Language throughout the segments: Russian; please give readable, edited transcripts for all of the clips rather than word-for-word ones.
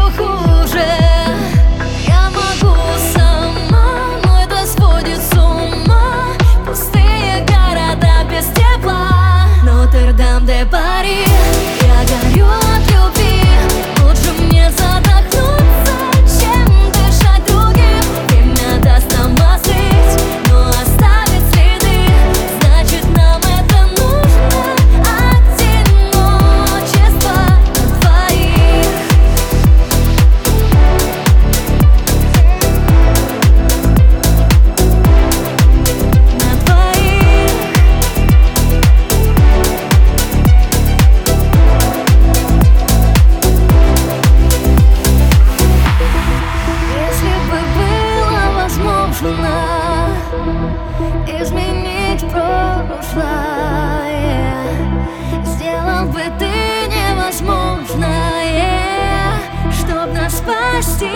хуже. Я могу сама, но это сводит с ума. Пустые города без тепла, Нотр-Дам де Пари. Я горю от любви, лучше мне задохнуться, чем дышать другим. Время даст нам остыть, но оставит следы. Значит, нам это нужно. Одиночество на двоих. На двоих. Если бы было возможно изменить прошлое, сделал бы ты невозможное, чтоб нас спасти.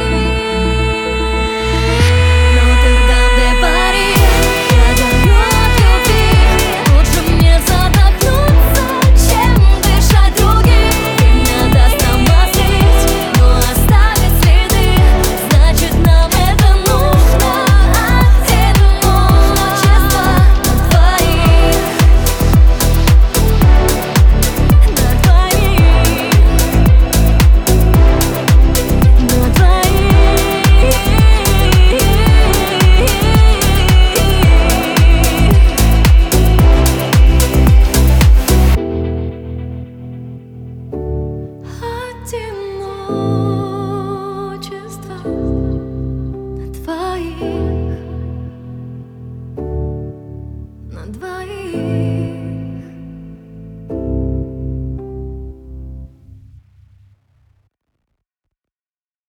Нотр-Дам де Пари. Я горю от любви, лучше мне задохнуться, чем дышать другим. Время даст нам остыть, но оставит следы. Значит, нам это нужно. Одиночество на двоих. На двоих. На двоих. Одиночество на двоих. На двоих.